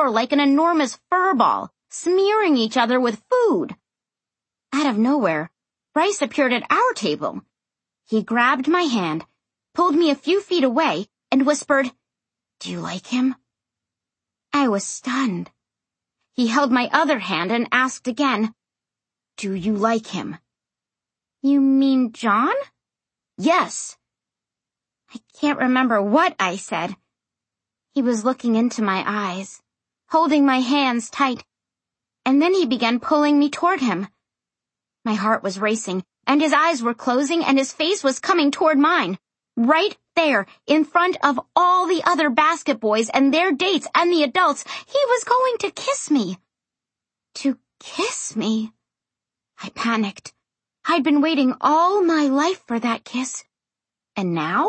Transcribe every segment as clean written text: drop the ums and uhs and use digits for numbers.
floor like an enormous fur ball, smearing each other with food. Out of nowhere, Bryce appeared at our table. He grabbed my hand, pulled me a few feet away, and whispered, "Do you like him?" I was stunned. He held my other hand and asked again, "Do you like him?" "You mean John?" "Yes." I can't remember what I said. He was looking into my eyes, holding my hands tight, and then he began pulling me toward him. My heart was racing, and his eyes were closing, and his face was coming toward mine. Right there, in front of all the other basket boys and their dates and the adults, he was going to kiss me. To kiss me? I panicked. I'd been waiting all my life for that kiss. And now?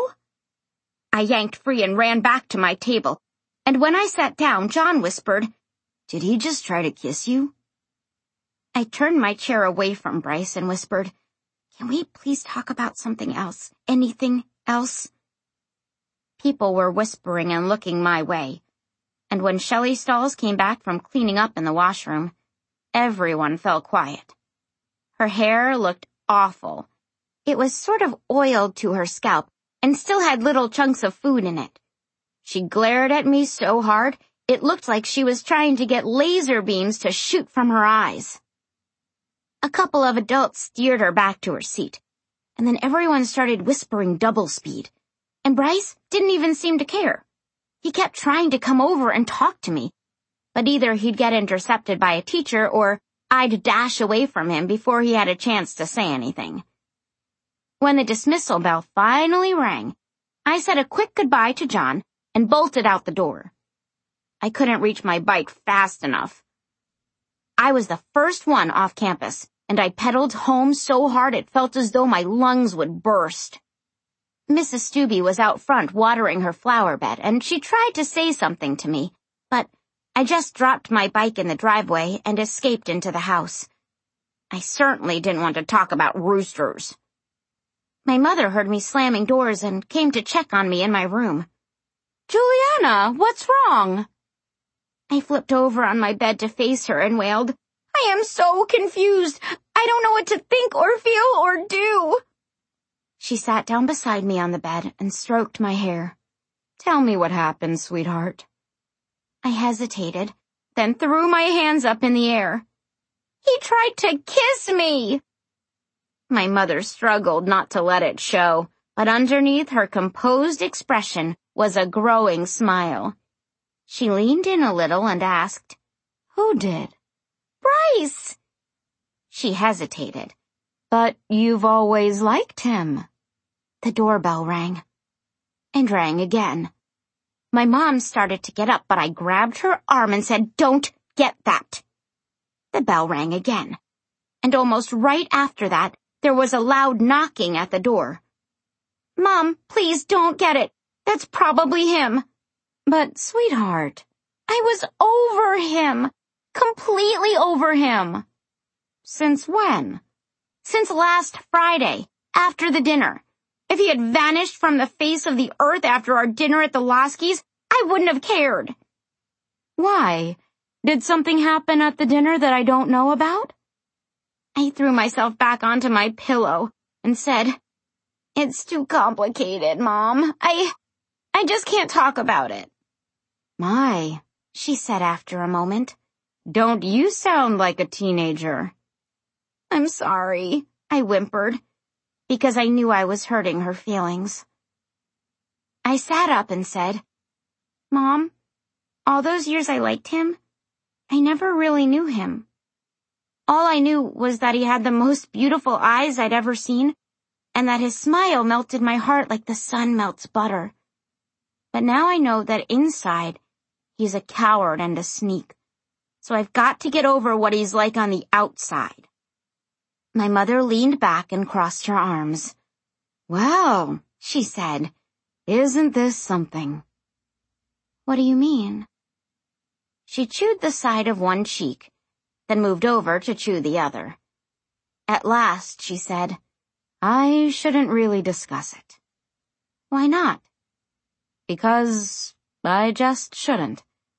I yanked free and ran back to my table, and when I sat down, John whispered, "Did he just try to kiss you?" I turned my chair away from Bryce and whispered, "Can we please talk about something else? Anything else?" People were whispering and looking my way, and when Shelley Stalls came back from cleaning up in the washroom, everyone fell quiet. Her hair looked awful. It was sort of oiled to her scalp and still had little chunks of food in it. She glared at me so hard, it looked like she was trying to get laser beams to shoot from her eyes. A couple of adults steered her back to her seat, and then everyone started whispering double speed, and Bryce didn't even seem to care. He kept trying to come over and talk to me, but either he'd get intercepted by a teacher or I'd dash away from him before he had a chance to say anything. When the dismissal bell finally rang, I said a quick goodbye to John and bolted out the door. I couldn't reach my bike fast enough. I was the first one off campus, and I pedaled home so hard it felt as though my lungs would burst. Mrs. Stubbe was out front watering her flower bed, and she tried to say something to me, but I just dropped my bike in the driveway and escaped into the house. I certainly didn't want to talk about roosters. My mother heard me slamming doors and came to check on me in my room. "Juliana, what's wrong?" I flipped over on my bed to face her and wailed, "I am so confused. I don't know what to think or feel or do." She sat down beside me on the bed and stroked my hair. "Tell me what happened, sweetheart." I hesitated, then threw my hands up in the air. "He tried to kiss me!" My mother struggled not to let it show, but underneath her composed expression was a growing smile. She leaned in a little and asked, "Who did?" "Bryce." She hesitated. "But you've always liked him." The doorbell rang. And rang again. My mom started to get up, but I grabbed her arm and said, "Don't get that." The bell rang again. And almost right after that, there was a loud knocking at the door. "Mom, please don't get it. That's probably him." "But, sweetheart, I was over him. Completely over him." "Since when?" "Since last Friday, after the dinner. If he had vanished from the face of the earth after our dinner at the Loskys, I wouldn't have cared." "Why? Did something happen at the dinner that I don't know about?" I threw myself back onto my pillow and said, "It's too complicated, Mom. I just can't talk about it." "My," she said after a moment, "don't you sound like a teenager." "I'm sorry," I whimpered, because I knew I was hurting her feelings. I sat up and said, "Mom, all those years I liked him, I never really knew him. All I knew was that he had the most beautiful eyes I'd ever seen, and that his smile melted my heart like the sun melts butter. But now I know that inside, he's a coward and a sneak, so I've got to get over what he's like on the outside." My mother leaned back and crossed her arms. "Well," she said, "isn't this something?" "What do you mean?" She chewed the side of one cheek, then moved over to chew the other. At last, she said, "I shouldn't really discuss it." "Why not?" "Because I just shouldn't.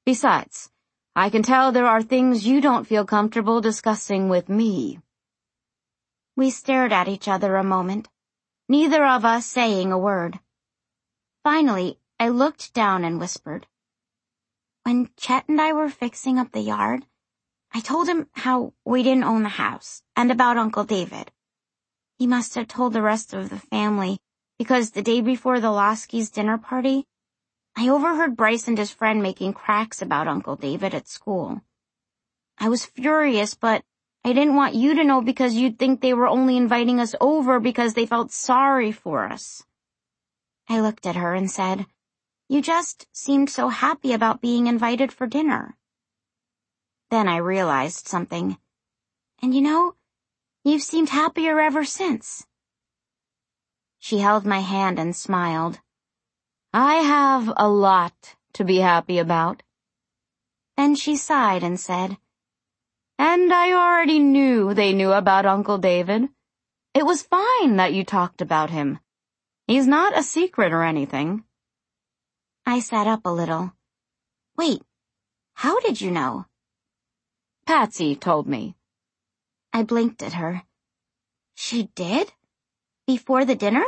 Besides, I can tell there are things you don't feel comfortable discussing with me." We stared at each other a moment, neither of us saying a word. Finally, I looked down and whispered, "When Chet and I were fixing up the yard, I told him how we didn't own the house and about Uncle David. He must have told the rest of the family because the day before the Loskys' dinner party, I overheard Bryce and his friend making cracks about Uncle David at school. I was furious, but I didn't want you to know because you'd think they were only inviting us over because they felt sorry for us." I looked at her and said, "You just seemed so happy about being invited for dinner." Then I realized something. "And you've seemed happier ever since." She held my hand and smiled. "I have a lot to be happy about." Then she sighed and said, "And I already knew they knew about Uncle David. It was fine that you talked about him. He's not a secret or anything." I sat up a little. "Wait, how did you know?" "Patsy told me." I blinked at her. "She did? Before the dinner?"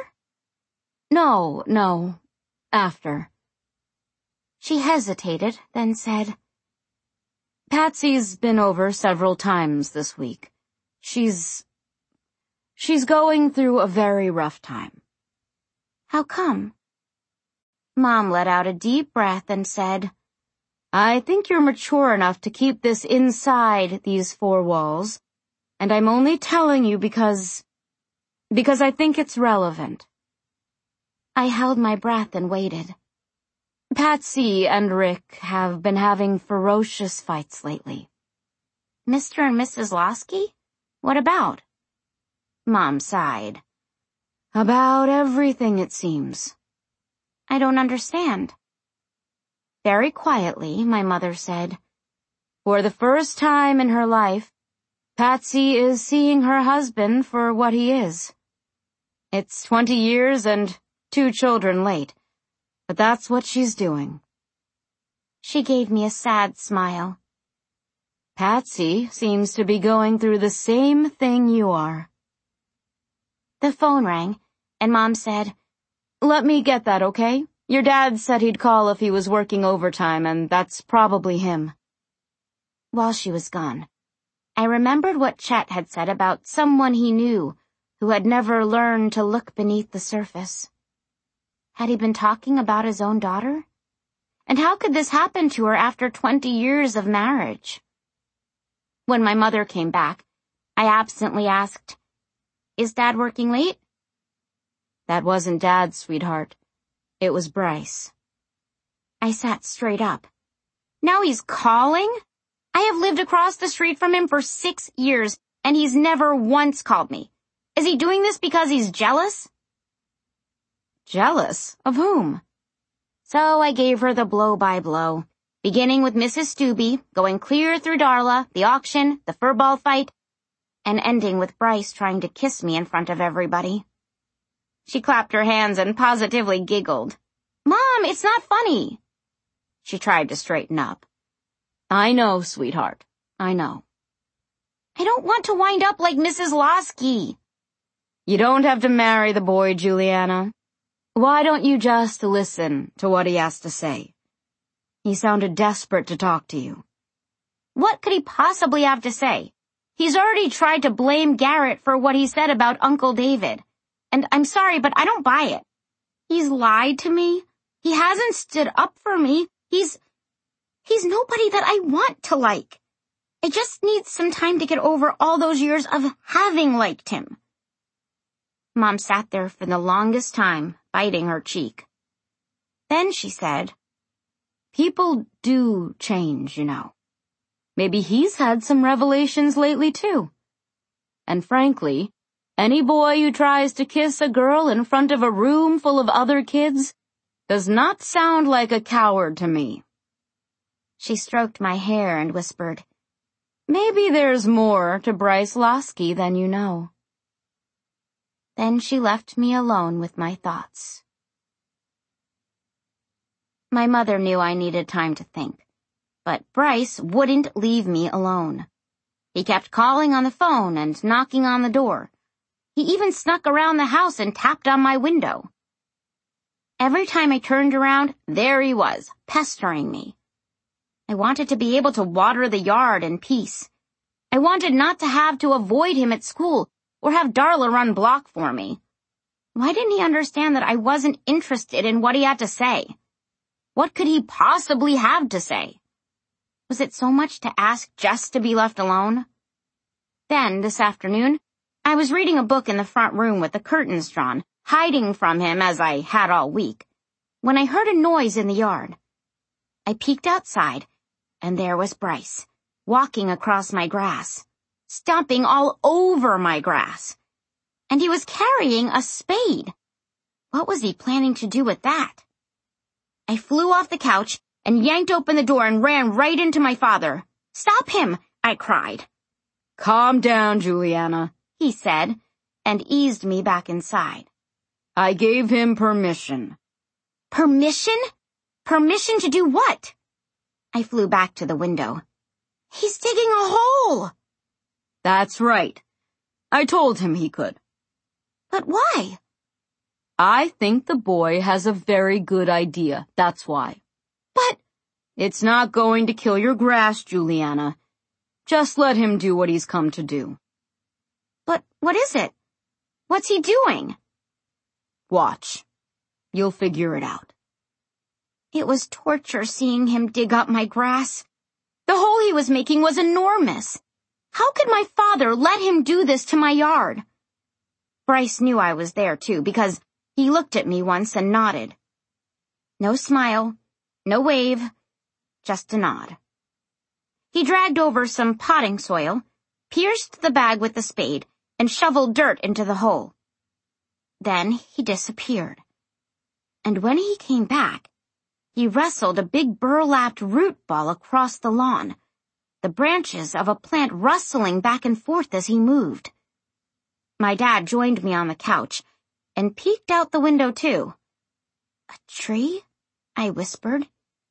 No, after." She hesitated, then said, "Patsy's been over several times this week. She's going through a very rough time." "How come?" Mom let out a deep breath and said, "I think you're mature enough to keep this inside these four walls, and I'm only telling you because I think it's relevant." I held my breath and waited. "Patsy and Rick have been having ferocious fights lately." "Mr. and Mrs. Losky? What about?" Mom sighed. "About everything, it seems." "I don't understand." Very quietly, my mother said, "For the first time in her life, Patsy is seeing her husband for what he is. It's 20 years and 2 children late, but that's what she's doing." She gave me a sad smile. "Patsy seems to be going through the same thing you are." The phone rang, and Mom said, "Let me get that, okay? Your dad said he'd call if he was working overtime, and that's probably him." While she was gone, I remembered what Chet had said about someone he knew who had never learned to look beneath the surface. Had he been talking about his own daughter? And how could this happen to her after 20 years of marriage? When my mother came back, I absently asked, "Is Dad working late?" "That wasn't Dad, sweetheart. It was Bryce." I sat straight up. "Now he's calling? I have lived across the street from him for 6 years, and he's never once called me. Is he doing this because he's jealous?" "Jealous? Of whom?" So I gave her the blow-by-blow, beginning with Mrs. Stubbe, going clear through Darla, the auction, the furball fight, and ending with Bryce trying to kiss me in front of everybody. She clapped her hands and positively giggled. "Mom, it's not funny." She tried to straighten up. "I know, sweetheart. I know." "I don't want to wind up like Mrs. Losky." "You don't have to marry the boy, Juliana. Why don't you just listen to what he has to say? He sounded desperate to talk to you." "What could he possibly have to say? He's already tried to blame Garrett for what he said about Uncle David. And I'm sorry, but I don't buy it. He's lied to me. He hasn't stood up for me. He's nobody that I want to like. I just need some time to get over all those years of having liked him." Mom sat there for the longest time, biting her cheek. Then she said, "People do change, you know. Maybe he's had some revelations lately, too. And frankly, any boy who tries to kiss a girl in front of a room full of other kids does not sound like a coward to me." She stroked my hair and whispered, "Maybe there's more to Bryce Losky than you know." Then she left me alone with my thoughts. My mother knew I needed time to think. But Bryce wouldn't leave me alone. He kept calling on the phone and knocking on the door. He even snuck around the house and tapped on my window. Every time I turned around, there he was, pestering me. I wanted to be able to water the yard in peace. I wanted not to have to avoid him at school or have Darla run block for me. Why didn't he understand that I wasn't interested in what he had to say? What could he possibly have to say? Was it so much to ask just to be left alone? Then, this afternoon, I was reading a book in the front room with the curtains drawn, hiding from him as I had all week, when I heard a noise in the yard. I peeked outside, and there was Bryce, walking across my grass, stomping all over my grass. And he was carrying a spade. What was he planning to do with that? I flew off the couch and yanked open the door and ran right into my father. "Stop him!" I cried. "Calm down, Juliana," he said, and eased me back inside. "I gave him permission." "Permission? Permission to do what?" I flew back to the window. "He's digging a hole!" "That's right. I told him he could." "But why?" "I think the boy has a very good idea, that's why." "But—" "It's not going to kill your grass, Juliana. Just let him do what he's come to do." "But what is it? What's he doing?" "Watch. You'll figure it out." It was torture seeing him dig up my grass. The hole he was making was enormous. How could my father let him do this to my yard? Bryce knew I was there too, because he looked at me once and nodded. No smile, no wave, just a nod. He dragged over some potting soil, pierced the bag with the spade, and shoveled dirt into the hole. Then he disappeared. And when he came back, he wrestled a big burlapped root ball across the lawn, the branches of a plant rustling back and forth as he moved. My dad joined me on the couch and peeked out the window too. "A tree?" I whispered.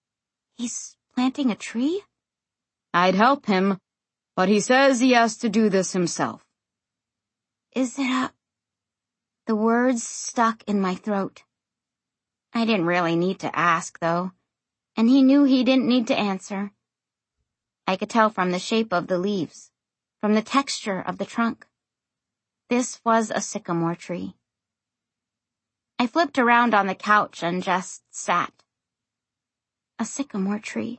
"He's planting a tree?" "I'd help him, but he says he has to do this himself." "Is it a—" The words stuck in my throat. I didn't really need to ask, though, and he knew he didn't need to answer. I could tell from the shape of the leaves, from the texture of the trunk. This was a sycamore tree. I flipped around on the couch and just sat. A sycamore tree.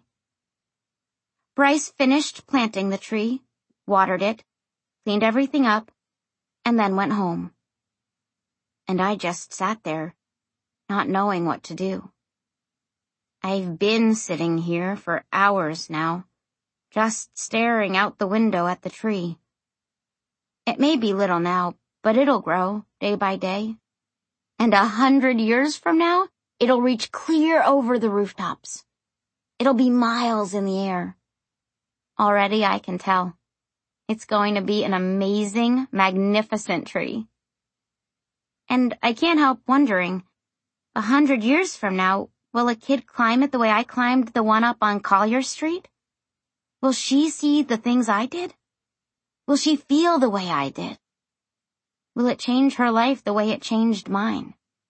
Bryce finished planting the tree, watered it, cleaned everything up, and then went home. And I just sat there, not knowing what to do. I've been sitting here for hours now, just staring out the window at the tree. It may be little now, but it'll grow day by day. And 100 years from now, it'll reach clear over the rooftops. It'll be miles in the air. Already I can tell. It's going to be an amazing, magnificent tree. And I can't help wondering, 100 years from now, will a kid climb it the way I climbed the one up on Collier Street? Will she see the things I did? Will she feel the way I did? Will it change her life the way it changed mine?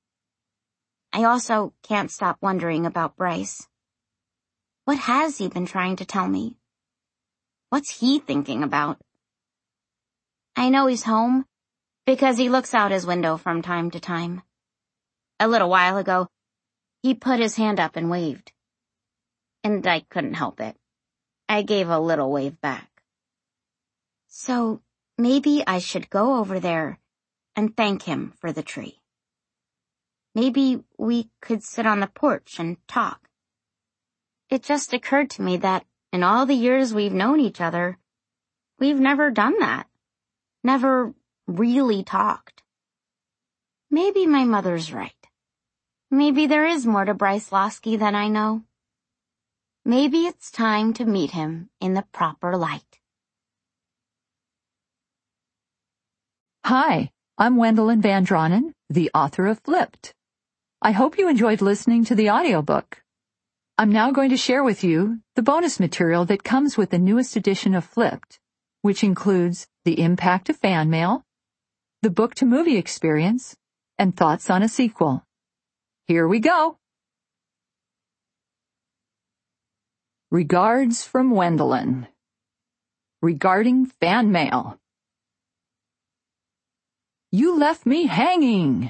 I also can't stop wondering about Bryce. What has he been trying to tell me? What's he thinking about? I know he's home because he looks out his window from time to time. A little while ago, he put his hand up and waved. And I couldn't help it. I gave a little wave back. So maybe I should go over there and thank him for the tree. Maybe we could sit on the porch and talk. It just occurred to me that in all the years we've known each other, we've never done that. Never really talked. Maybe my mother's right. Maybe there is more to Bryce Losky than I know. Maybe it's time to meet him in the proper light. Hi, I'm Wendelin Van Dronen, the author of Flipped. I hope you enjoyed listening to the audiobook. I'm now going to share with you the bonus material that comes with the newest edition of Flipped, which includes the impact of fan mail, the book-to-movie experience, and thoughts on a sequel. Here we go. Regards from Wendelin. Regarding fan mail. You left me hanging.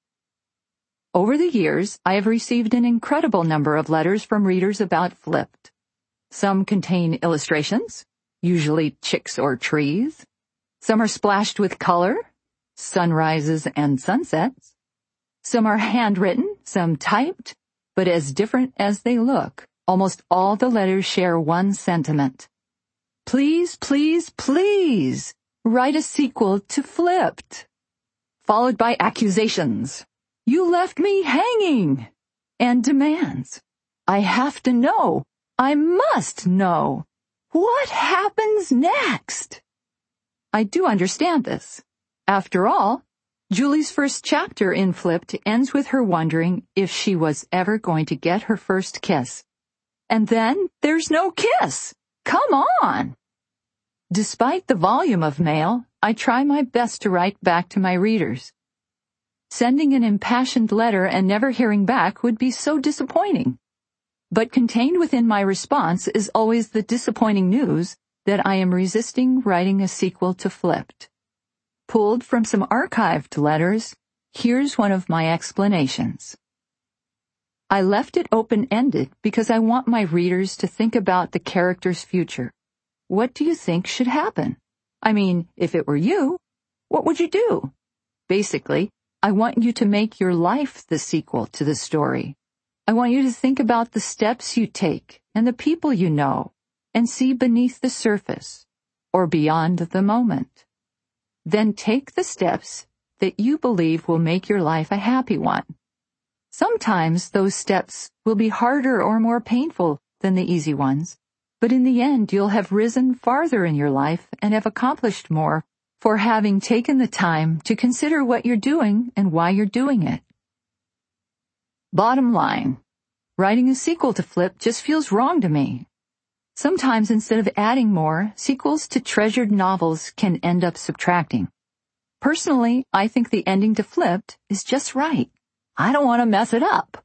Over the years, I have received an incredible number of letters from readers about Flipped. Some contain illustrations, usually chicks or trees. Some are splashed with color, sunrises and sunsets. Some are handwritten, some typed, but as different as they look. Almost all the letters share one sentiment. Please, please, please, write a sequel to Flipped. Followed by accusations. You left me hanging. And demands. I have to know. I must know. What happens next? I do understand this. After all, Julie's first chapter in Flipped ends with her wondering if she was ever going to get her first kiss. And then there's no kiss. Come on. Despite the volume of mail, I try my best to write back to my readers. Sending an impassioned letter and never hearing back would be so disappointing. But contained within my response is always the disappointing news that I am resisting writing a sequel to Flipped. Pulled from some archived letters, here's one of my explanations. I left it open-ended because I want my readers to think about the character's future. What do you think should happen? I mean, if it were you, what would you do? Basically, I want you to make your life the sequel to the story. I want you to think about the steps you take and the people you know and see beneath the surface or beyond the moment. Then take the steps that you believe will make your life a happy one. Sometimes those steps will be harder or more painful than the easy ones, but in the end you'll have risen farther in your life and have accomplished more for having taken the time to consider what you're doing and why you're doing it. Bottom line, writing a sequel to Flip just feels wrong to me. Sometimes instead of adding more, sequels to treasured novels can end up subtracting. Personally, I think the ending to Flipped is just right. I don't want to mess it up.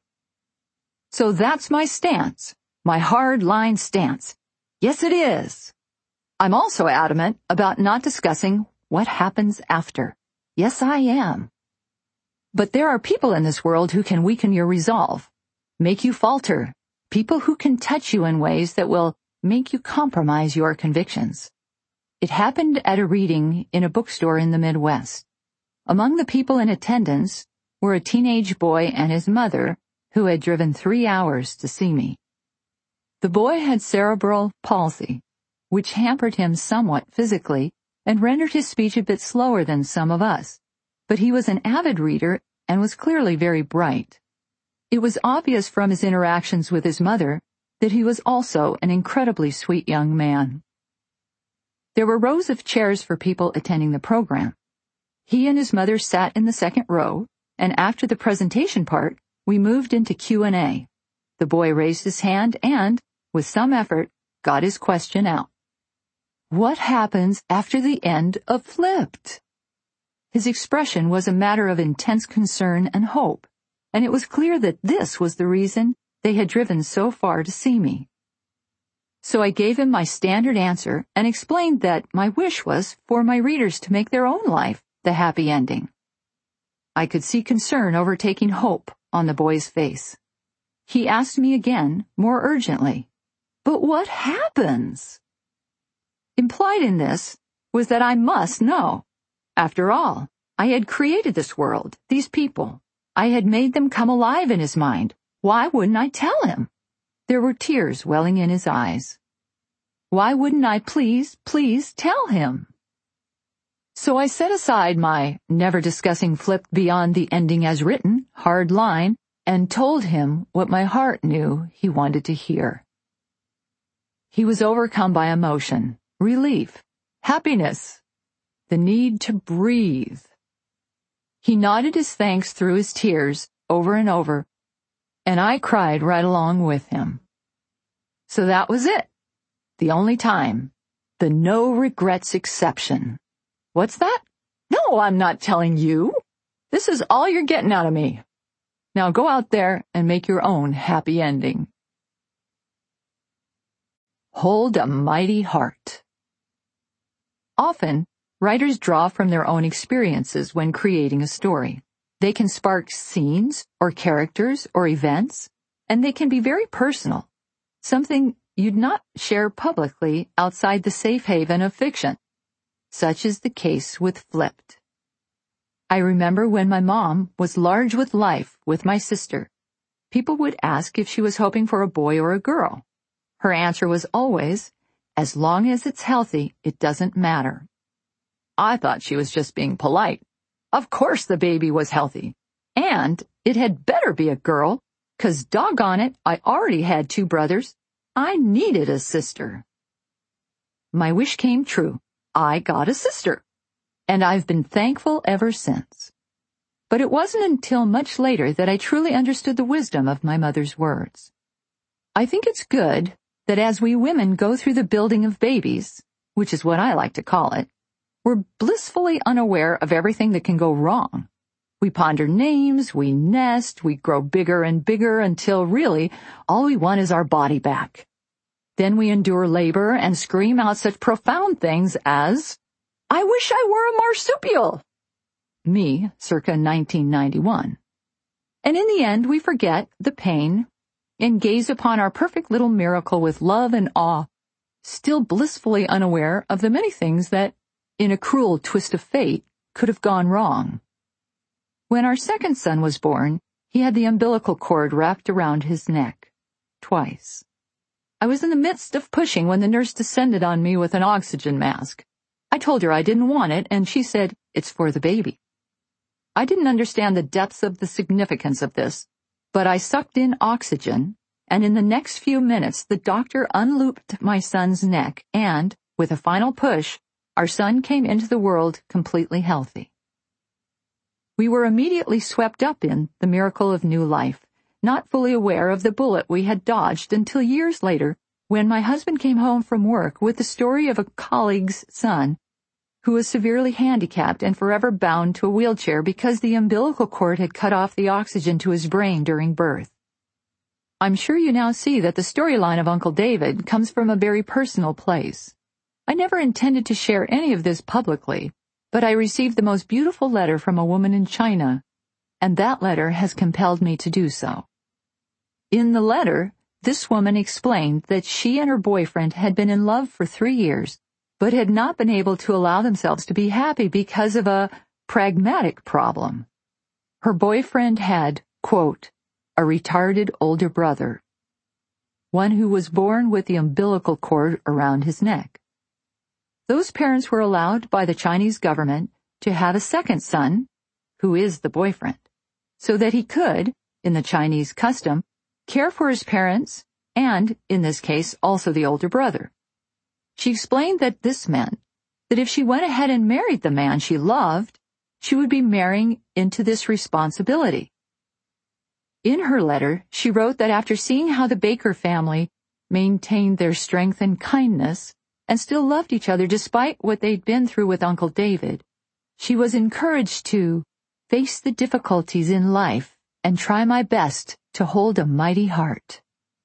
So that's my stance, my hard-line stance. Yes, it is. I'm also adamant about not discussing what happens after. Yes, I am. But there are people in this world who can weaken your resolve, make you falter, people who can touch you in ways that will make you compromise your convictions. It happened at a reading in a bookstore in the Midwest. Among the people in attendance were a teenage boy and his mother, who had driven 3 hours to see me. The boy had cerebral palsy, which hampered him somewhat physically and rendered his speech a bit slower than some of us. But he was an avid reader and was clearly very bright. It was obvious from his interactions with his mother that he was also an incredibly sweet young man. There were rows of chairs for people attending the program. He and his mother sat in the second row, and after the presentation part, we moved into Q&A. The boy raised his hand and, with some effort, got his question out. What happens after the end of Flipped? His expression was a matter of intense concern and hope, and it was clear that this was the reason they had driven so far to see me. So I gave him my standard answer and explained that my wish was for my readers to make their own life the happy ending. I could see concern overtaking hope on the boy's face. He asked me again, more urgently, "But what happens?" Implied in this was that I must know. After all, I had created this world, these people. I had made them come alive in his mind. Why wouldn't I tell him? There were tears welling in his eyes. Why wouldn't I please tell him? So I set aside my never discussing Flipped beyond the ending as written hard line and told him what my heart knew he wanted to hear. He was overcome by emotion, relief, happiness, the need to breathe. He nodded his thanks through his tears over and over, and I cried right along with him. So that was it. The only time. The no regrets exception. What's that? No, I'm not telling you. This is all you're getting out of me. Now go out there and make your own happy ending. Hold a mighty heart. Often, writers draw from their own experiences when creating a story. They can spark scenes or characters or events, and they can be very personal, something you'd not share publicly outside the safe haven of fiction. Such is the case with Flipped. I remember when my mom was large with life with my sister. People would ask if she was hoping for a boy or a girl. Her answer was always, as long as it's healthy, it doesn't matter. I thought she was just being polite. Of course the baby was healthy. And it had better be a girl, 'cause doggone it, I already had 2 brothers. I needed a sister. My wish came true. I got a sister. And I've been thankful ever since. But it wasn't until much later that I truly understood the wisdom of my mother's words. I think it's good that as we women go through the building of babies, which is what I like to call it, we're blissfully unaware of everything that can go wrong. We ponder names, we nest, we grow bigger and bigger until really all we want is our body back. Then we endure labor and scream out such profound things as, I wish I were a marsupial. Me, circa 1991. And in the end, we forget the pain and gaze upon our perfect little miracle with love and awe, still blissfully unaware of the many things that, in a cruel twist of fate, could have gone wrong. When our second son was born, he had the umbilical cord wrapped around his neck. Twice. I was in the midst of pushing when the nurse descended on me with an oxygen mask. I told her I didn't want it, and she said, it's for the baby. I didn't understand the depths of the significance of this, but I sucked in oxygen, and in the next few minutes the doctor unlooped my son's neck, and, with a final push, our son came into the world completely healthy. We were immediately swept up in the miracle of new life, not fully aware of the bullet we had dodged until years later, when my husband came home from work with the story of a colleague's son who was severely handicapped and forever bound to a wheelchair because the umbilical cord had cut off the oxygen to his brain during birth. I'm sure you now see that the storyline of Uncle David comes from a very personal place. I never intended to share any of this publicly, but I received the most beautiful letter from a woman in China, and that letter has compelled me to do so. In the letter, this woman explained that she and her boyfriend had been in love for 3 years, but had not been able to allow themselves to be happy because of a pragmatic problem. Her boyfriend had, quote, a retarded older brother, one who was born with the umbilical cord around his neck. Those parents were allowed by the Chinese government to have a second son, who is the boyfriend, so that he could, in the Chinese custom, care for his parents and, in this case, also the older brother. She explained that this meant that if she went ahead and married the man she loved, she would be marrying into this responsibility. In her letter, she wrote that after seeing how the Baker family maintained their strength and kindness and still loved each other despite what they'd been through with Uncle David, she was encouraged to face the difficulties in life and try my best to hold a mighty heart.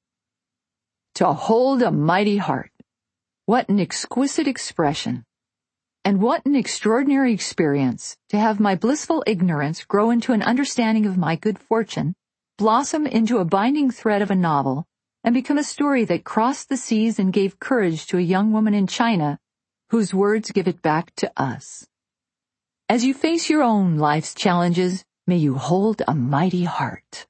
To hold a mighty heart. What an exquisite expression. And what an extraordinary experience to have my blissful ignorance grow into an understanding of my good fortune, blossom into a binding thread of a novel, and become a story that crossed the seas and gave courage to a young woman in China whose words give it back to us. As you face your own life's challenges, may you hold a mighty heart.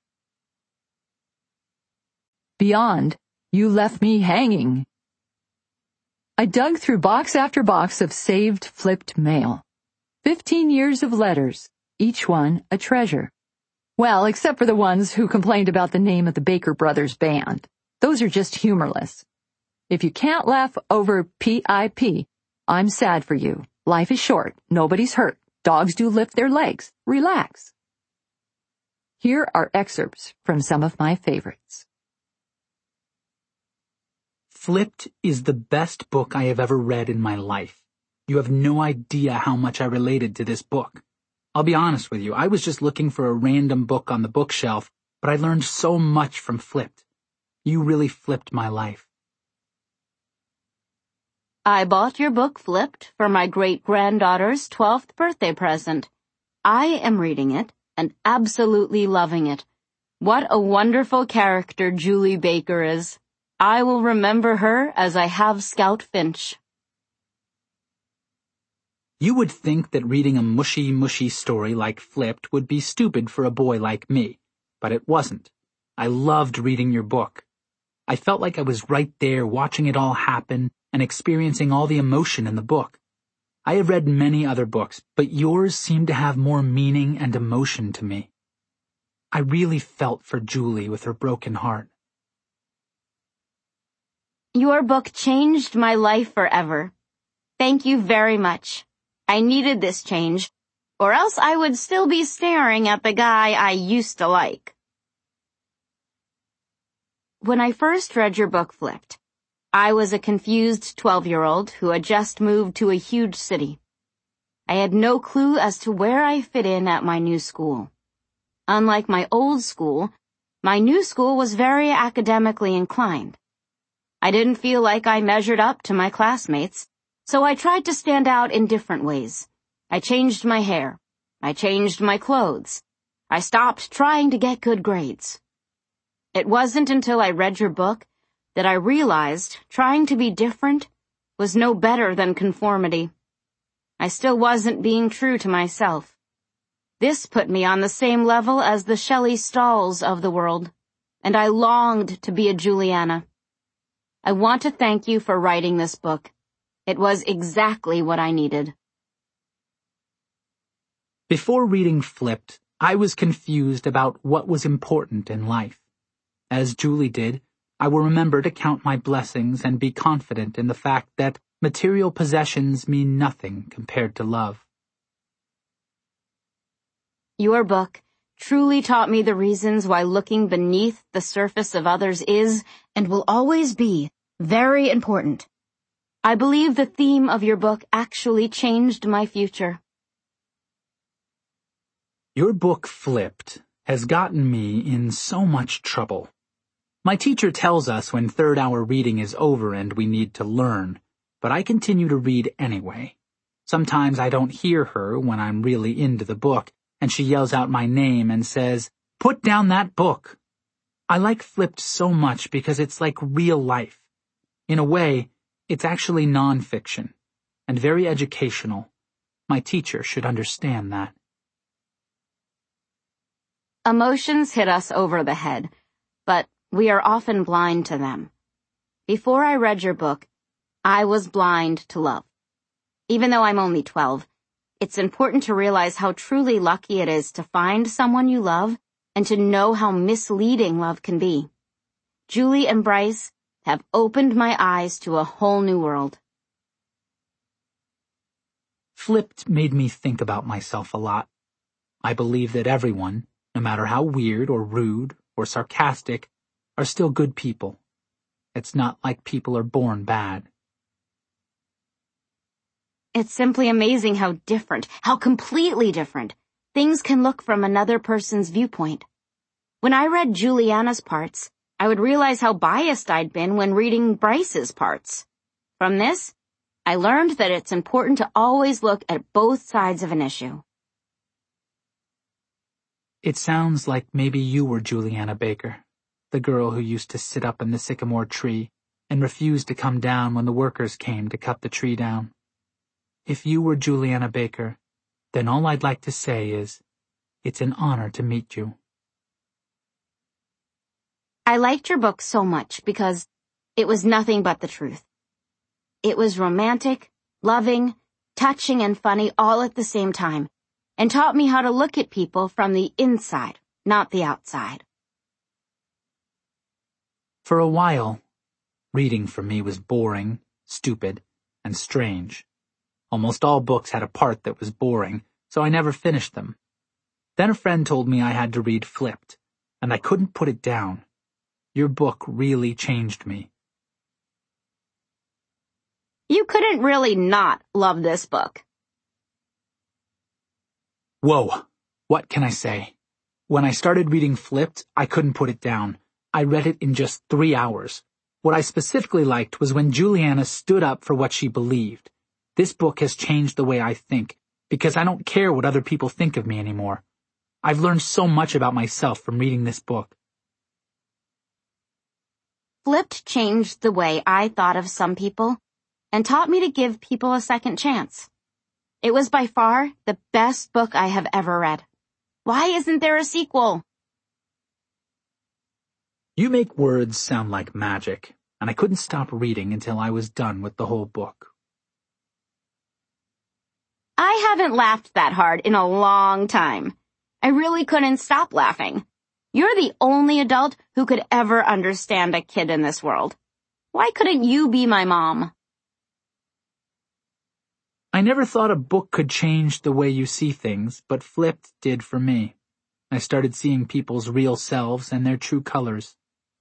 Beyond, you left me hanging. I dug through box after box of saved flipped mail. 15 years of letters, each one a treasure. Well, except for the ones who complained about the name of the Baker Brothers band. Those are just humorless. If you can't laugh over PIP, I'm sad for you. Life is short. Nobody's hurt. Dogs do lift their legs. Relax. Here are excerpts from some of my favorites. Flipped is the best book I have ever read in my life. You have no idea how much I related to this book. I'll be honest with you, I was just looking for a random book on the bookshelf, but I learned so much from Flipped. You really flipped my life. I bought your book Flipped for my great-granddaughter's 12th birthday present. I am reading it and absolutely loving it. What a wonderful character Julie Baker is. I will remember her as I have Scout Finch. You would think that reading a mushy story like Flipped would be stupid for a boy like me, but it wasn't. I loved reading your book. I felt like I was right there watching it all happen and experiencing all the emotion in the book. I have read many other books, but yours seemed to have more meaning and emotion to me. I really felt for Julie with her broken heart. Your book changed my life forever. Thank you very much. I needed this change, or else I would still be staring at the guy I used to like. When I first read your book Flipped, I was a confused 12-year-old who had just moved to a huge city. I had no clue as to where I fit in at my new school. Unlike my old school, my new school was very academically inclined. I didn't feel like I measured up to my classmates, so I tried to stand out in different ways. I changed my hair. I changed my clothes. I stopped trying to get good grades. It wasn't until I read your book that I realized trying to be different was no better than conformity. I still wasn't being true to myself. This put me on the same level as the Shelley Stalls of the world, and I longed to be a Juliana. I want to thank you for writing this book. It was exactly what I needed. Before reading Flipped, I was confused about what was important in life. As Julie did, I will remember to count my blessings and be confident in the fact that material possessions mean nothing compared to love. Your book truly taught me the reasons why looking beneath the surface of others is, and will always be, very important. I believe the theme of your book actually changed my future. Your book Flipped has gotten me in so much trouble. My teacher tells us when third-hour reading is over and we need to learn, but I continue to read anyway. Sometimes I don't hear her when I'm really into the book, and she yells out my name and says, "Put down that book." I like Flipped so much because it's like real life. In a way, it's actually non-fiction, and very educational. My teacher should understand that. Emotions hit us over the head, but we are often blind to them. Before I read your book, I was blind to love. Even though I'm only 12, it's important to realize how truly lucky it is to find someone you love and to know how misleading love can be. Julie and Bryce have opened my eyes to a whole new world. Flipped made me think about myself a lot. I believe that everyone, no matter how weird or rude or sarcastic, are still good people. It's not like people are born bad. It's simply amazing how different, how completely different, things can look from another person's viewpoint. When I read Juliana's parts, I would realize how biased I'd been when reading Bryce's parts. From this, I learned that it's important to always look at both sides of an issue. It sounds like maybe you were Juliana Baker, the girl who used to sit up in the sycamore tree and refused to come down when the workers came to cut the tree down. If you were Juliana Baker, then all I'd like to say is, it's an honor to meet you. I liked your book so much because it was nothing but the truth. It was romantic, loving, touching, and funny all at the same time, and taught me how to look at people from the inside, not the outside. For a while, reading for me was boring, stupid, and strange. Almost all books had a part that was boring, so I never finished them. Then a friend told me I had to read Flipped, and I couldn't put it down. Your book really changed me. You couldn't really not love this book. Whoa, what can I say? When I started reading Flipped, I couldn't put it down. I read it in just 3 hours. What I specifically liked was when Juliana stood up for what she believed. This book has changed the way I think, because I don't care what other people think of me anymore. I've learned so much about myself from reading this book. Flipped changed the way I thought of some people and taught me to give people a second chance. It was by far the best book I have ever read. Why isn't there a sequel? You make words sound like magic, and I couldn't stop reading until I was done with the whole book. I haven't laughed that hard in a long time. I really couldn't stop laughing. You're the only adult who could ever understand a kid in this world. Why couldn't you be my mom? I never thought a book could change the way you see things, but Flipped did for me. I started seeing people's real selves and their true colors.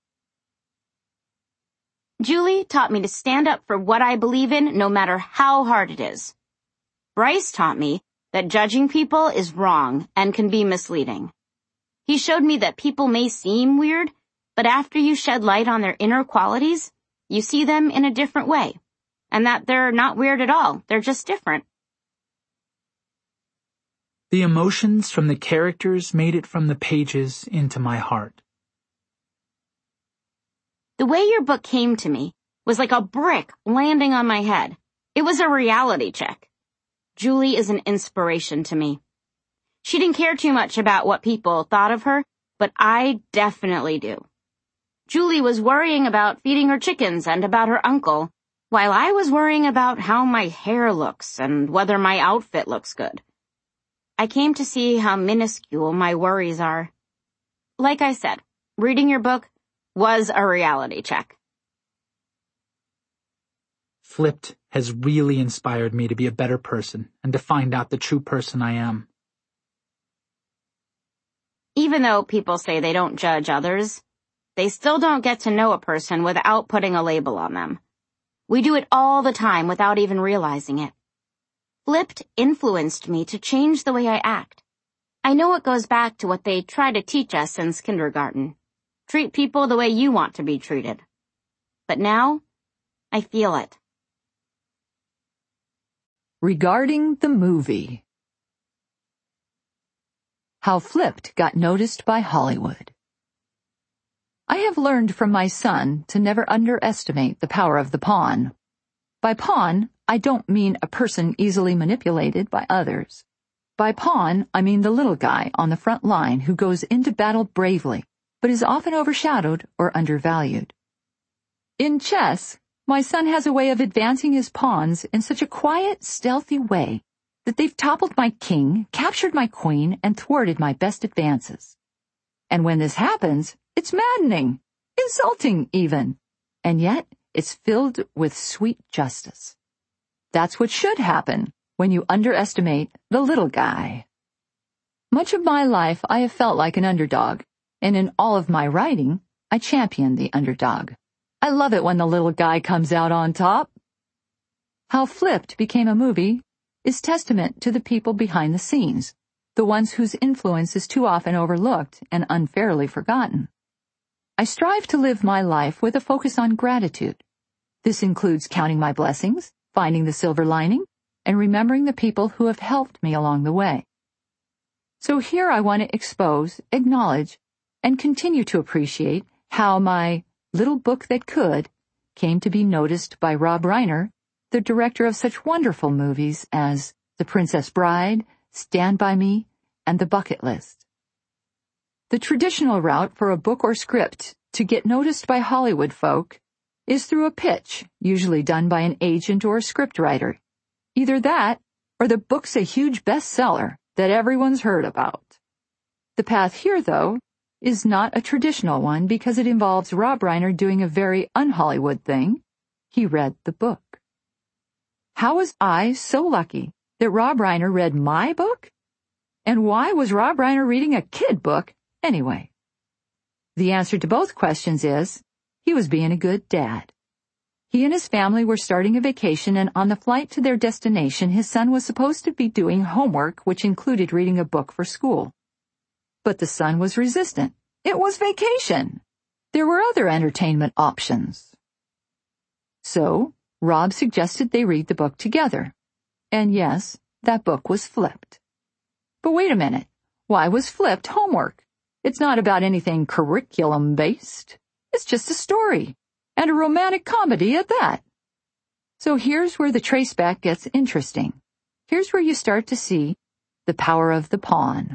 Julie taught me to stand up for what I believe in, no matter how hard it is. Bryce taught me that judging people is wrong and can be misleading. He showed me that people may seem weird, but after you shed light on their inner qualities, you see them in a different way, and that they're not weird at all, they're just different. The emotions from the characters made it from the pages into my heart. The way your book came to me was like a brick landing on my head. It was a reality check. Julie is an inspiration to me. She didn't care too much about what people thought of her, but I definitely do. Julie was worrying about feeding her chickens and about her uncle, while I was worrying about how my hair looks and whether my outfit looks good. I came to see how minuscule my worries are. Like I said, reading your book was a reality check. Flipped has really inspired me to be a better person and to find out the true person I am. Even though people say they don't judge others, they still don't get to know a person without putting a label on them. We do it all the time without even realizing it. Flipped influenced me to change the way I act. I know it goes back to what they try to teach us since kindergarten. Treat people the way you want to be treated. But now, I feel it. Regarding the movie. How Flipped got noticed by Hollywood. I have learned from my son to never underestimate the power of the pawn. By pawn, I don't mean a person easily manipulated by others. By pawn, I mean the little guy on the front line who goes into battle bravely, but is often overshadowed or undervalued. In chess, my son has a way of advancing his pawns in such a quiet, stealthy way that they've toppled my king, captured my queen, and thwarted my best advances. And when this happens, it's maddening, insulting even, and yet it's filled with sweet justice. That's what should happen when you underestimate the little guy. Much of my life I have felt like an underdog, and in all of my writing, I champion the underdog. I love it when the little guy comes out on top. How Flipped became a movie is testament to the people behind the scenes, the ones whose influence is too often overlooked and unfairly forgotten. I strive to live my life with a focus on gratitude. This includes counting my blessings, finding the silver lining, and remembering the people who have helped me along the way. So here I want to expose, acknowledge, and continue to appreciate how my little book that could came to be noticed by Rob Reiner, the director of such wonderful movies as The Princess Bride, Stand By Me, and The Bucket List. The traditional route for a book or script to get noticed by Hollywood folk is through a pitch, usually done by an agent or a scriptwriter. Either that, or the book's a huge bestseller that everyone's heard about. The path here, though, is not a traditional one because it involves Rob Reiner doing a very un-Hollywood thing. He read the book. How was I so lucky that Rob Reiner read my book? And why was Rob Reiner reading a kid book anyway? The answer to both questions is, he was being a good dad. He and his family were starting a vacation, and on the flight to their destination, his son was supposed to be doing homework, which included reading a book for school. But the son was resistant. It was vacation. There were other entertainment options. So, Rob suggested they read the book together. And yes, that book was Flipped. But wait a minute. Why was Flipped homework? It's not about anything curriculum-based. It's just a story, and a romantic comedy at that. So here's where the traceback gets interesting. Here's where you start to see the power of the pawn.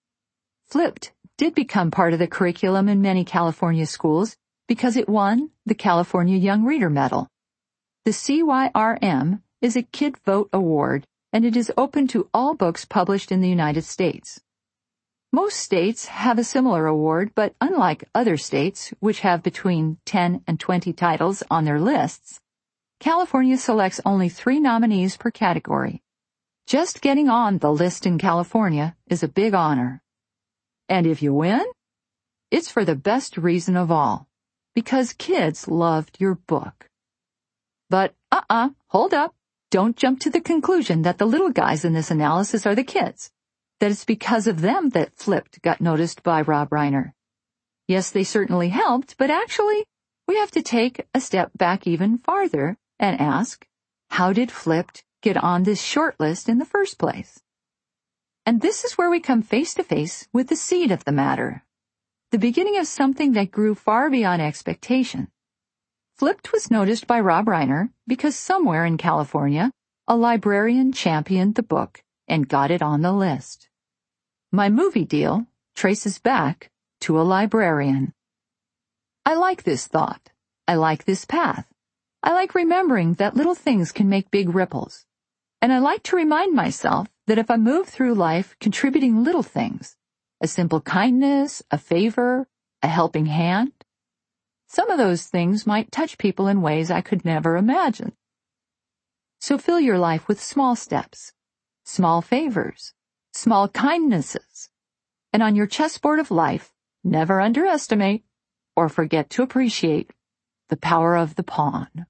Flipped did become part of the curriculum in many California schools because it won the California Young Reader Medal. The CYRM is a Kid Vote Award, and it is open to all books published in the United States. Most states have a similar award, but unlike other states, which have between 10 and 20 titles on their lists, California selects only 3 nominees per category. Just getting on the list in California is a big honor. And if you win, it's for the best reason of all, because kids loved your book. But hold up. Don't jump to the conclusion that the little guys in this analysis are the kids, that it's because of them that Flipped got noticed by Rob Reiner. Yes, they certainly helped, but actually, we have to take a step back even farther and ask, how did Flipped get on this short list in the first place? And this is where we come face to face with the seed of the matter, the beginning of something that grew far beyond expectation. Flipped was noticed by Rob Reiner because somewhere in California, a librarian championed the book and got it on the list. My movie deal traces back to a librarian. I like this thought. I like this path. I like remembering that little things can make big ripples. And I like to remind myself that if I move through life contributing little things, a simple kindness, a favor, a helping hand, some of those things might touch people in ways I could never imagine. So fill your life with small steps, small favors, small kindnesses, and on your chessboard of life, never underestimate or forget to appreciate the power of the pawn.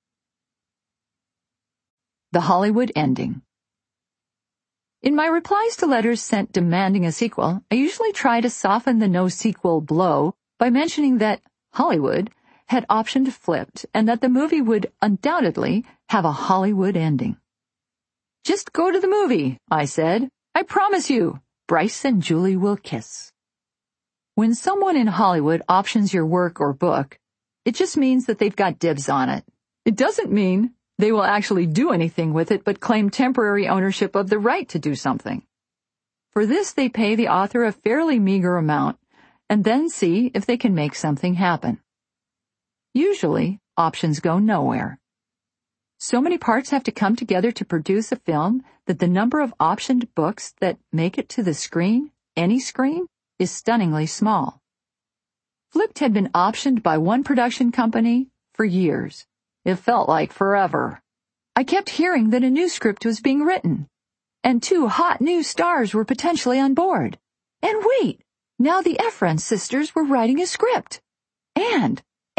The Hollywood ending. In my replies to letters sent demanding a sequel, I usually try to soften the no-sequel blow by mentioning that Hollywood had optioned Flipped and that the movie would undoubtedly have a Hollywood ending. Just go to the movie, I said. I promise you, Bryce and Julie will kiss. When someone in Hollywood options your work or book, it just means that they've got dibs on it. It doesn't mean they will actually do anything with it but claim temporary ownership of the right to do something. For this, they pay the author a fairly meager amount and then see if they can make something happen. Usually, options go nowhere. So many parts have to come together to produce a film that the number of optioned books that make it to the screen, any screen, is stunningly small. Flipped had been optioned by one production company for years. It felt like forever. I kept hearing that a new script was being written, and 2 hot new stars were potentially on board. And wait! Now the Efron sisters were writing a script. And.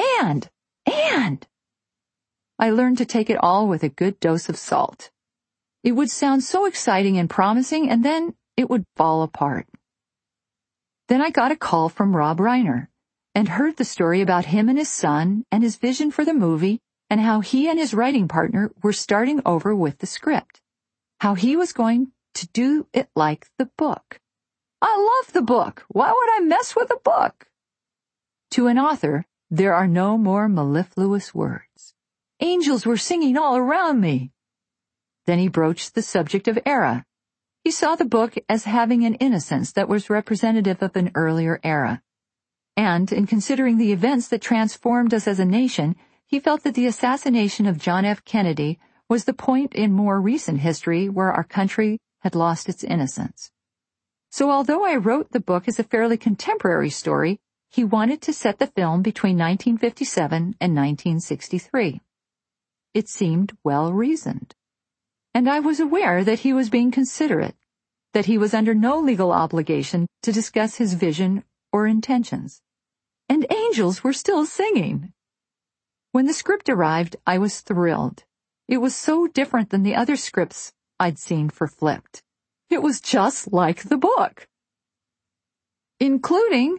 I learned to take it all with a good dose of salt. It would sound so exciting and promising, and then it would fall apart. Then I got a call from Rob Reiner, and heard the story about him and his son and his vision for the movie, and how he and his writing partner were starting over with the script. How he was going to do it like the book. I love the book. Why would I mess with a book? To an author, there are no more mellifluous words. Angels were singing all around me. Then he broached the subject of era. He saw the book as having an innocence that was representative of an earlier era. And in considering the events that transformed us as a nation, he felt that the assassination of John F. Kennedy was the point in more recent history where our country had lost its innocence. So although I wrote the book as a fairly contemporary story, he wanted to set the film between 1957 and 1963. It seemed well-reasoned. And I was aware that he was being considerate, that he was under no legal obligation to discuss his vision or intentions. And angels were still singing. When the script arrived, I was thrilled. It was so different than the other scripts I'd seen for Flipped. It was just like the book. Including,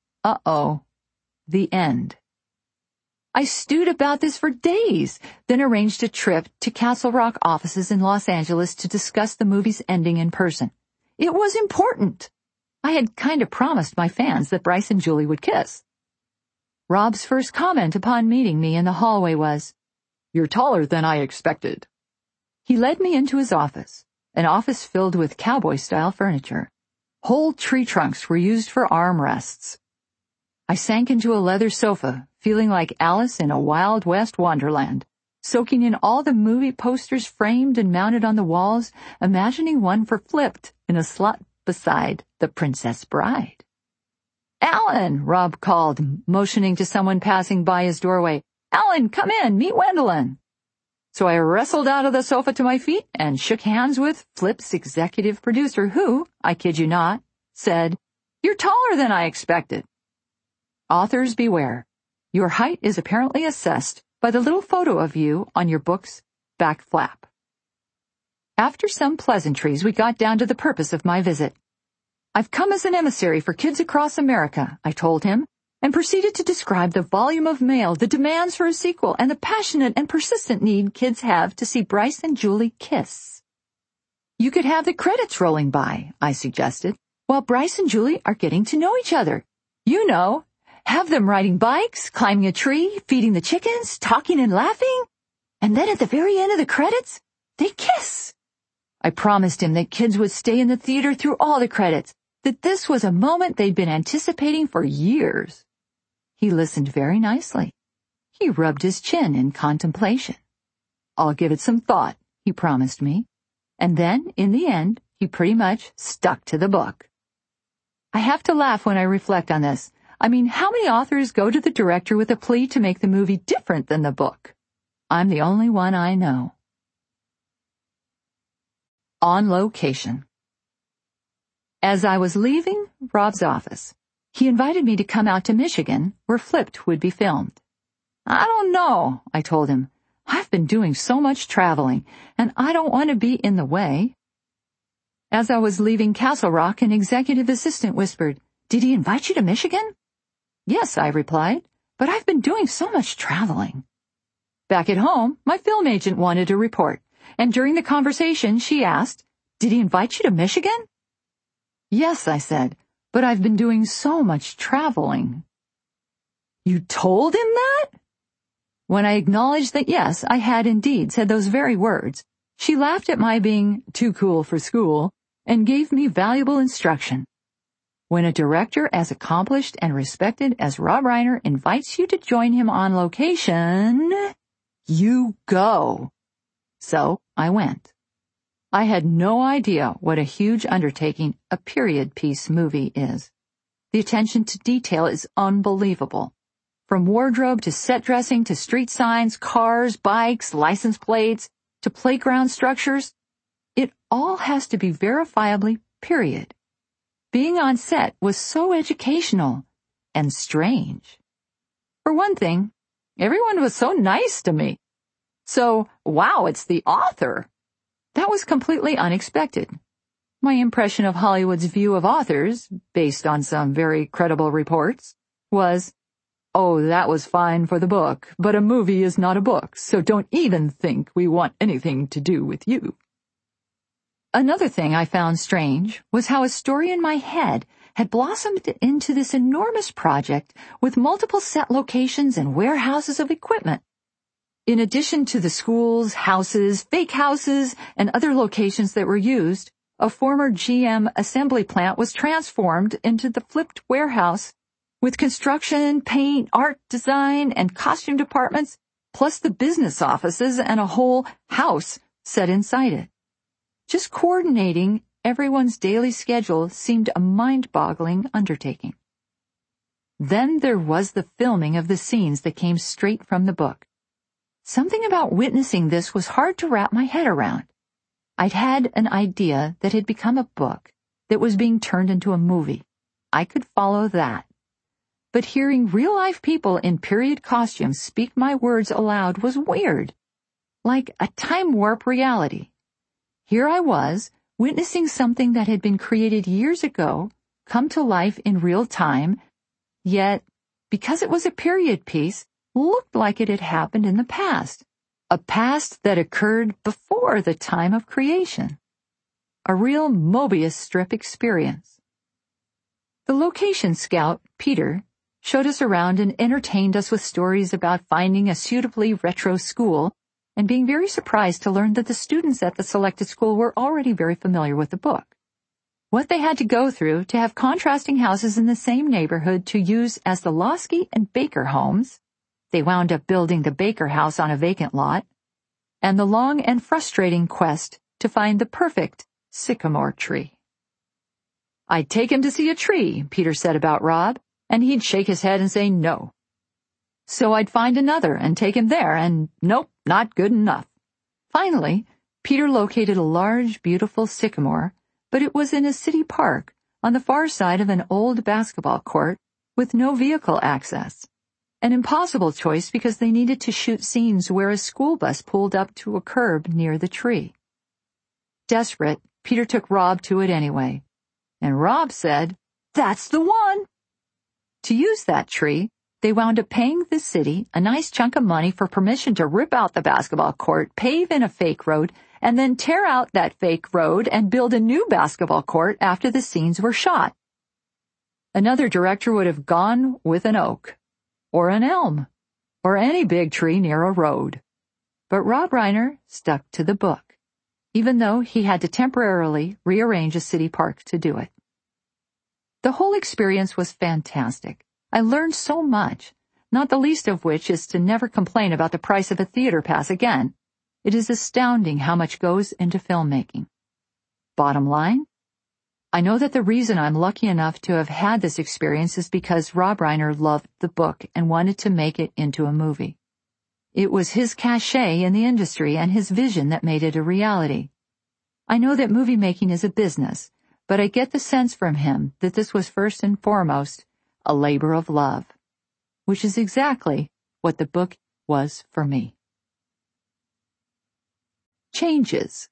the end. I stewed about this for days, then arranged a trip to Castle Rock offices in Los Angeles to discuss the movie's ending in person. It was important. I had kind of promised my fans that Bryce and Julie would kiss. Rob's first comment upon meeting me in the hallway was, "You're taller than I expected." He led me into his office, an office filled with cowboy-style furniture. Whole tree trunks were used for armrests. I sank into a leather sofa, feeling like Alice in a Wild West wonderland, soaking in all the movie posters framed and mounted on the walls, imagining one for Flipped in a slot beside The Princess Bride. "Alan," Rob called, motioning to someone passing by his doorway. "Alan, come in, meet Wendelin." So I wrestled out of the sofa to my feet and shook hands with Flip's executive producer who, I kid you not, said, "You're taller than I expected." Authors beware. Your height is apparently assessed by the little photo of you on your book's back flap. After some pleasantries, we got down to the purpose of my visit. "I've come as an emissary for kids across America," I told him, and proceeded to describe the volume of mail, the demands for a sequel, and the passionate and persistent need kids have to see Bryce and Julie kiss. "You could have the credits rolling by," I suggested, "while Bryce and Julie are getting to know each other. You know, have them riding bikes, climbing a tree, feeding the chickens, talking and laughing. And then at the very end of the credits, they kiss." I promised him that kids would stay in the theater through all the credits, that this was a moment they'd been anticipating for years. He listened very nicely. He rubbed his chin in contemplation. "I'll give it some thought," he promised me. And then, in the end, he pretty much stuck to the book. I have to laugh when I reflect on this. I mean, how many authors go to the director with a plea to make the movie different than the book? I'm the only one I know. On location. As I was leaving Rob's office, he invited me to come out to Michigan, where Flipped would be filmed. "I don't know," I told him. "I've been doing so much traveling, and I don't want to be in the way." As I was leaving Castle Rock, an executive assistant whispered, "Did he invite you to Michigan?" "Yes," I replied, "but I've been doing so much traveling." Back at home, my film agent wanted a report, and during the conversation she asked, "Did he invite you to Michigan?" "Yes," I said, "but I've been doing so much traveling." "You told him that?" When I acknowledged that yes, I had indeed said those very words, she laughed at my being too cool for school and gave me valuable instruction. When a director as accomplished and respected as Rob Reiner invites you to join him on location, you go. So I went. I had no idea what a huge undertaking a period piece movie is. The attention to detail is unbelievable. From wardrobe to set dressing to street signs, cars, bikes, license plates, to playground structures, it all has to be verifiably period. Being on set was so educational and strange. For one thing, everyone was so nice to me. So, wow, it's the author. That was completely unexpected. My impression of Hollywood's view of authors, based on some very credible reports, was, "Oh, that was fine for the book, but a movie is not a book, so don't even think we want anything to do with you." Another thing I found strange was how a story in my head had blossomed into this enormous project with multiple set locations and warehouses of equipment. In addition to the schools, houses, fake houses, and other locations that were used, a former GM assembly plant was transformed into the Flipped warehouse with construction, paint, art design, and costume departments, plus the business offices and a whole house set inside it. Just coordinating everyone's daily schedule seemed a mind-boggling undertaking. Then there was the filming of the scenes that came straight from the book. Something about witnessing this was hard to wrap my head around. I'd had an idea that had become a book that was being turned into a movie. I could follow that. but hearing real-life people in period costumes speak my words aloud was weird. Like a time warp reality. Here I was, witnessing something that had been created years ago, come to life in real time, yet, because it was a period piece, looked like it had happened in the past. A past that occurred before the time of creation. A real Mobius strip experience. The location scout, Peter, showed us around and entertained us with stories about finding a suitably retro school and being very surprised to learn that the students at the selected school were already very familiar with the book. What they had to go through to have contrasting houses in the same neighborhood to use as the Losky and Baker homes, they wound up building the Baker house on a vacant lot, and the long and frustrating quest to find the perfect sycamore tree. "I'd take him to see a tree," Peter said about Rob, and he'd shake his head and say no. So I'd find another and take him there, and nope, not good enough. Finally, Peter located a large, beautiful sycamore, but it was in a city park on the far side of an old basketball court with no vehicle access. An impossible choice because they needed to shoot scenes where a school bus pulled up to a curb near the tree. Desperate, Peter took Rob to it anyway, and Rob said, "That's the one!" To use that tree, they wound up paying the city a nice chunk of money for permission to rip out the basketball court, pave in a fake road, and then tear out that fake road and build a new basketball court after the scenes were shot. Another director would have gone with an oak, or an elm, or any big tree near a road. But Rob Reiner stuck to the book, even though he had to temporarily rearrange a city park to do it. The whole experience was fantastic. I learned so much, not the least of which is to never complain about the price of a theater pass again. It is astounding how much goes into filmmaking. Bottom line, I know that the reason I'm lucky enough to have had this experience is because Rob Reiner loved the book and wanted to make it into a movie. It was his cachet in the industry and his vision that made it a reality. I know that movie making is a business, but I get the sense from him that this was first and foremost a labor of love, which is exactly what the book was for me. Changes.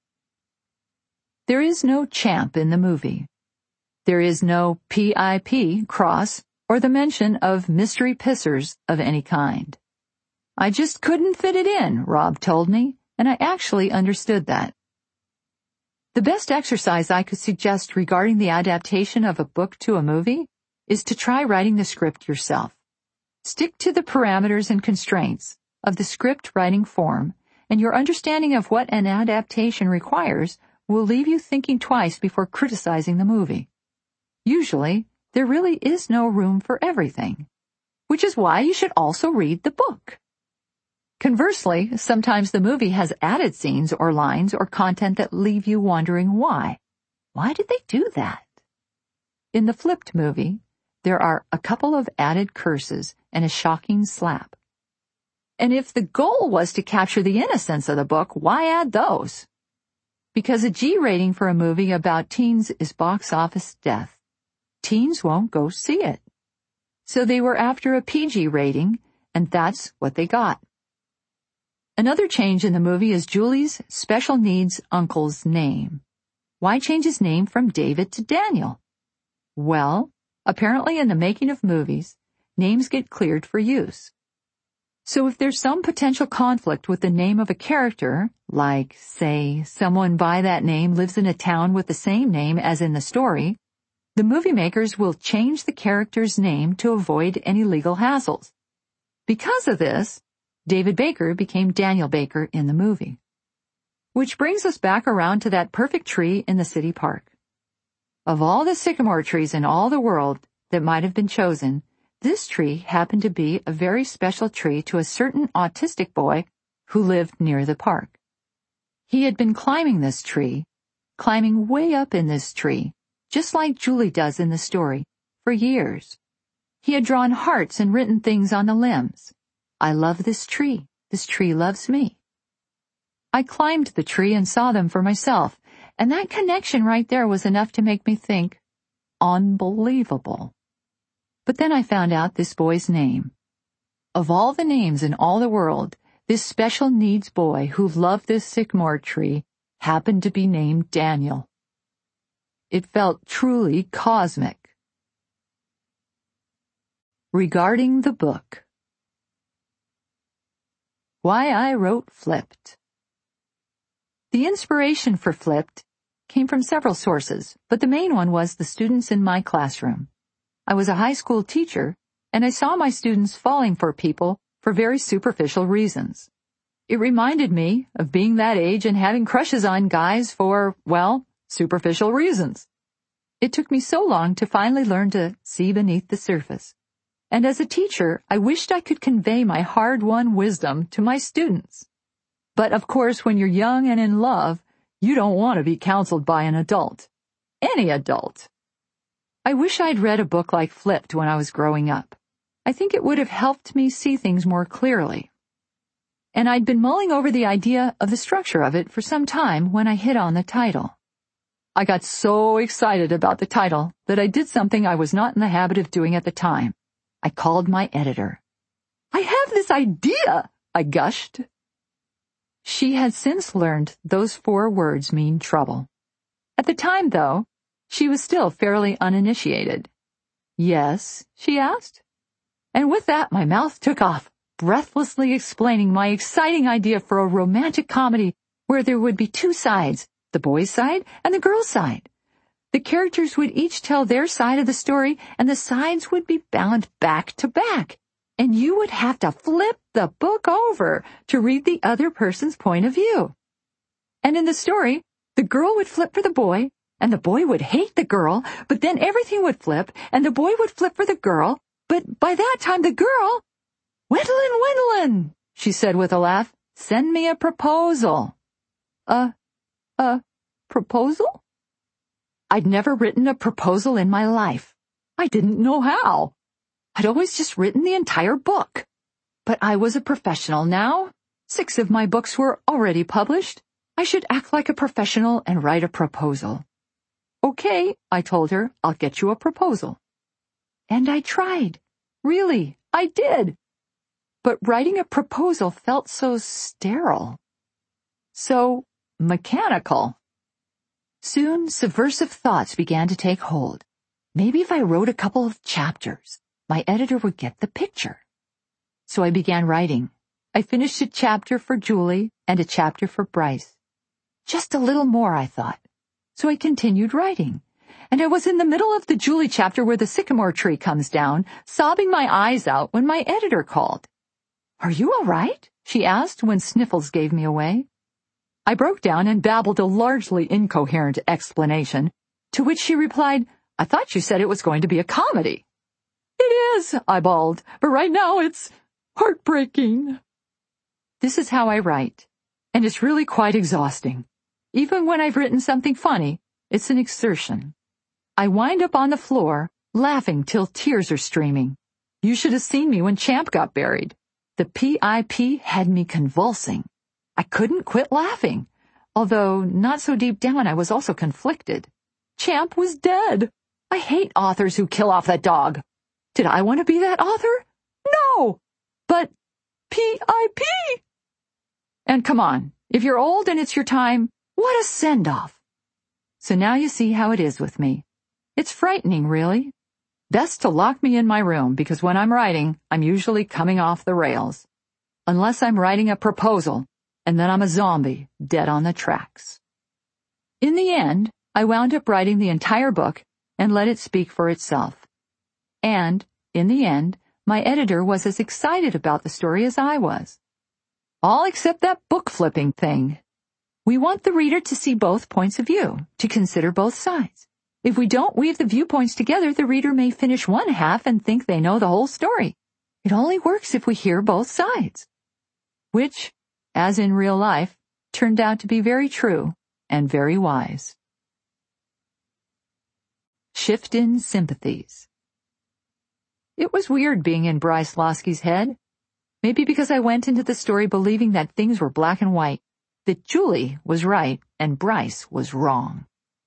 There is no champ in the movie. There is no PIP cross or the mention of mystery pissers of any kind. I just couldn't fit it in, Rob told me, and I actually understood that. The best exercise I could suggest regarding the adaptation of a book to a movie is to try writing the script yourself. Stick to the parameters and constraints of the script writing form, and your understanding of what an adaptation requires will leave you thinking twice before criticizing the movie. Usually, there really is no room for everything, which is why you should also read the book. Conversely, sometimes the movie has added scenes or lines or content that leave you wondering why. Why did they do that? In the Flipped movie, there are a couple of added curses and a shocking slap. And if the goal was to capture the innocence of the book, why add those? Because a G rating for a movie about teens is box office death. Teens won't go see it. So they were after a PG rating, and that's what they got. Another change in the movie is Julie's special needs uncle's name. Why change his name from David to Daniel? Well, apparently in the making of movies, names get cleared for use. So if there's some potential conflict with the name of a character, like, say, someone by that name lives in a town with the same name as in the story, the movie makers will change the character's name to avoid any legal hassles. Because of this, David Baker became Daniel Baker in the movie. Which brings us back around to that perfect tree in the city park. Of all the sycamore trees in all the world that might have been chosen, this tree happened to be a very special tree to a certain autistic boy who lived near the park. He had been climbing this tree, climbing way up in this tree, just like Julie does in the story, for years. He had drawn hearts and written things on the limbs. I love this tree loves me. I climbed the tree and saw them for myself, and that connection right there was enough to make me think, unbelievable. But then I found out this boy's name. Of all the names in all the world, this special needs boy who loved this sycamore tree happened to be named Daniel. It felt truly cosmic. Regarding the book. Why I wrote Flipped. The inspiration for Flipped came from several sources, but the main one was the students in my classroom. I was a high school teacher, and I saw my students falling for people for very superficial reasons. It reminded me of being that age and having crushes on guys for, well, superficial reasons. It took me so long to finally learn to see beneath the surface. And as a teacher, I wished I could convey my hard-won wisdom to my students. But of course, when you're young and in love, you don't want to be counseled by an adult. Any adult. I wish I'd read a book like Flipped when I was growing up. I think it would have helped me see things more clearly. And I'd been mulling over the idea of the structure of it for some time when I hit on the title. I got so excited about the title that I did something I was not in the habit of doing at the time. I called my editor. "I have this idea," I gushed. She had since learned those 4 words mean trouble. At the time, though, she was still fairly uninitiated. "Yes?" she asked. And with that, my mouth took off, breathlessly explaining my exciting idea for a romantic comedy where there would be 2 sides, the boy's side and the girl's side. The characters would each tell their side of the story, and the sides would be bound back to back, and you would have to flip the book over to read the other person's point of view. And in the story, the girl would flip for the boy, and the boy would hate the girl, but then everything would flip, and the boy would flip for the girl, but by that time the girl— "Gwendolyn, she said with a laugh, "send me a proposal." A proposal? I'd never written a proposal in my life. I didn't know how. I'd always just written the entire book. But I was a professional now. 6 of my books were already published. I should act like a professional and write a proposal. "Okay," I told her, "I'll get you a proposal." And I tried. Really, I did. But writing a proposal felt so sterile. So mechanical. Soon, subversive thoughts began to take hold. Maybe if I wrote a couple of chapters, my editor would get the picture. So I began writing. I finished a chapter for Julie and a chapter for Bryce. Just a little more, I thought. So I continued writing. And I was in the middle of the Julie chapter where the sycamore tree comes down, sobbing my eyes out when my editor called. "Are you all right?" she asked when sniffles gave me away. I broke down and babbled a largely incoherent explanation, to which she replied, "I thought you said it was going to be a comedy." "It is," I bawled, "but right now it's heartbreaking." This is how I write, and it's really quite exhausting. Even when I've written something funny, it's an exertion. I wind up on the floor, laughing till tears are streaming. You should have seen me when Champ got buried. The PIP had me convulsing. I couldn't quit laughing, although not so deep down I was also conflicted. Champ was dead. I hate authors who kill off that dog. Did I want to be that author? No! But PIP! And come on, if you're old and it's your time, what a send-off. So now you see how it is with me. It's frightening, really. Best to lock me in my room, because when I'm writing, I'm usually coming off the rails. Unless I'm writing a proposal, and then I'm a zombie, dead on the tracks. In the end, I wound up writing the entire book and let it speak for itself. And, in the end, my editor was as excited about the story as I was. All except that book flipping thing. We want the reader to see both points of view, to consider both sides. If we don't weave the viewpoints together, the reader may finish one half and think they know the whole story. It only works if we hear both sides. Which, as in real life, turned out to be very true and very wise. Shift in sympathies. It was weird being in Bryce Loskey's head. Maybe because I went into the story believing that things were black and white, that Julie was right and Bryce was wrong.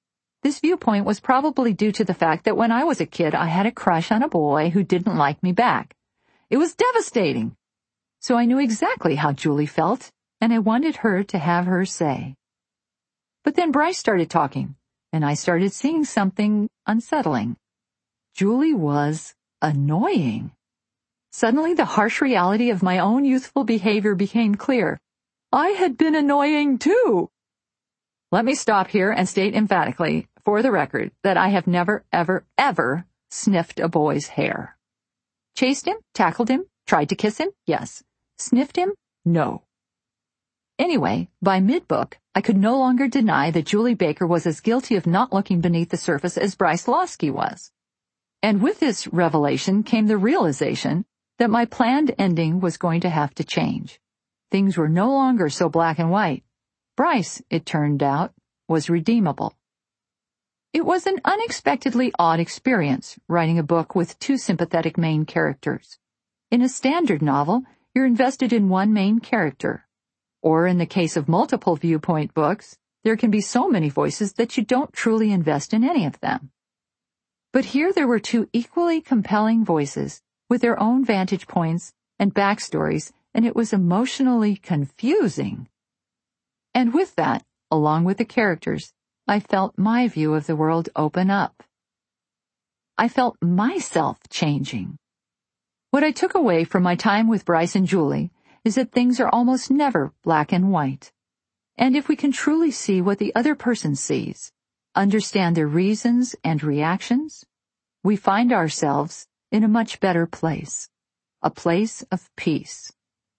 This viewpoint was probably due to the fact that when I was a kid, I had a crush on a boy who didn't like me back. It was devastating. So I knew exactly how Julie felt, and I wanted her to have her say. But then Bryce started talking, and I started seeing something unsettling. Julie was annoying. Suddenly, the harsh reality of my own youthful behavior became clear. I had been annoying too. Let me stop here and state emphatically, for the record, that I have never, ever, ever sniffed a boy's hair. Chased him, tackled him, tried to kiss him, yes. Sniffed him, no. Anyway, by mid-book, I could no longer deny that Julie Baker was as guilty of not looking beneath the surface as Bryce Lawsky was. And with this revelation came the realization that my planned ending was going to have to change. Things were no longer so black and white. Bryce, it turned out, was redeemable. It was an unexpectedly odd experience, writing a book with two sympathetic main characters. In a standard novel, you're invested in one main character. Or in the case of multiple viewpoint books, there can be so many voices that you don't truly invest in any of them. But here there were two equally compelling voices with their own vantage points and backstories, and it was emotionally confusing. And with that, along with the characters, I felt my view of the world open up. I felt myself changing. What I took away from my time with Bryce and Julie is that things are almost never black and white. And if we can truly see what the other person sees, understand their reasons and reactions, we find ourselves in a much better place, a place of peace.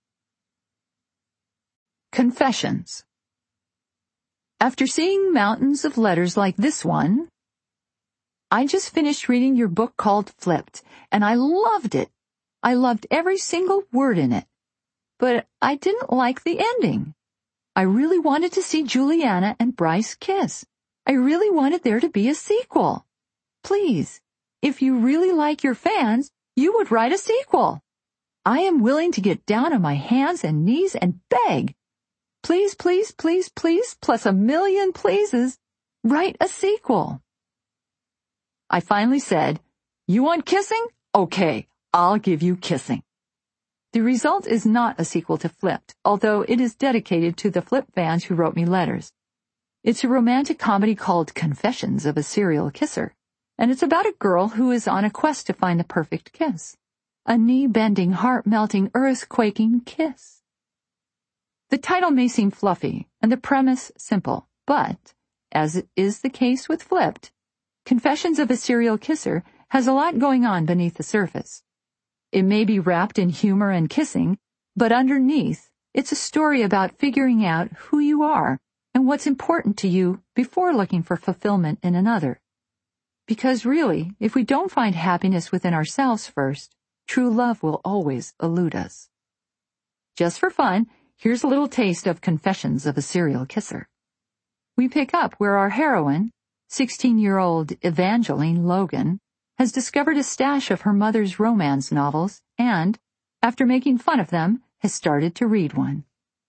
Confessions. After seeing mountains of letters like this one, I just finished reading your book called Flipped, and I loved it. I loved every single word in it. But I didn't like the ending. I really wanted to see Juliana and Bryce kiss. I really wanted there to be a sequel. Please, if you really like your fans, you would write a sequel. I am willing to get down on my hands and knees and beg. Please, please, please, please, plus a million pleases, write a sequel. I finally said, you want kissing? Okay, I'll give you kissing. The result is not a sequel to Flipped, although it is dedicated to the Flip fans who wrote me letters. It's a romantic comedy called Confessions of a Serial Kisser, and it's about a girl who is on a quest to find the perfect kiss. A knee-bending, heart-melting, earth-quaking kiss. The title may seem fluffy, and the premise simple, but, as is the case with Flipped, Confessions of a Serial Kisser has a lot going on beneath the surface. It may be wrapped in humor and kissing, but underneath, it's a story about figuring out who you are and what's important to you before looking for fulfillment in another. Because really, if we don't find happiness within ourselves first, true love will always elude us. Just for fun, here's a little taste of Confessions of a Serial Kisser. We pick up where our heroine, 16-year-old Evangeline Logan, has discovered a stash of her mother's romance novels and, after making fun of them, has started to read one.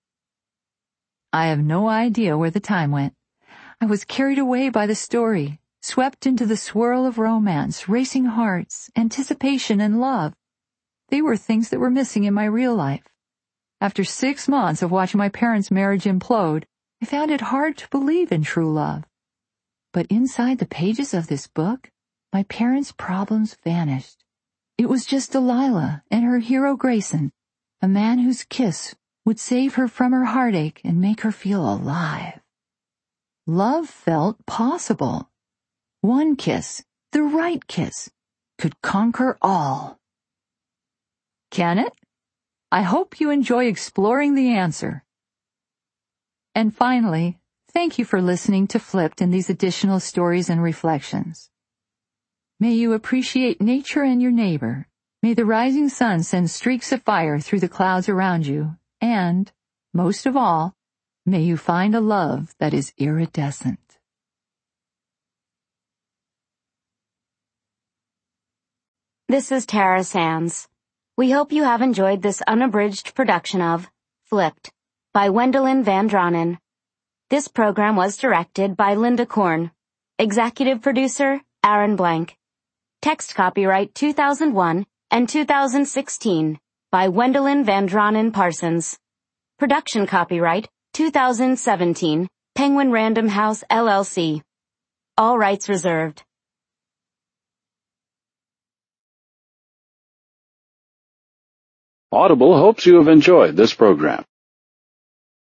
I have no idea where the time went. I was carried away by the story, swept into the swirl of romance, racing hearts, anticipation, and love. They were things that were missing in my real life. After 6 months of watching my parents' marriage implode, I found it hard to believe in true love. But inside the pages of this book, my parents' problems vanished. It was just Delilah and her hero Grayson, a man whose kiss would save her from her heartache and make her feel alive. Love felt possible. One kiss, the right kiss, could conquer all. Can it? I hope you enjoy exploring the answer. And finally, thank you for listening to Flipped and these additional stories and reflections. May you appreciate nature and your neighbor. May the rising sun send streaks of fire through the clouds around you. And, most of all, may you find a love that is iridescent. This is Tara Sands. We hope you have enjoyed this unabridged production of Flipped by Wendelin Van Dronen. This program was directed by Linda Korn. Executive producer, Aaron Blank. Text copyright 2001 and 2016 by Wendelin Van Dronen Parsons. Production copyright 2017, Penguin Random House LLC. All rights reserved. Audible hopes you have enjoyed this program.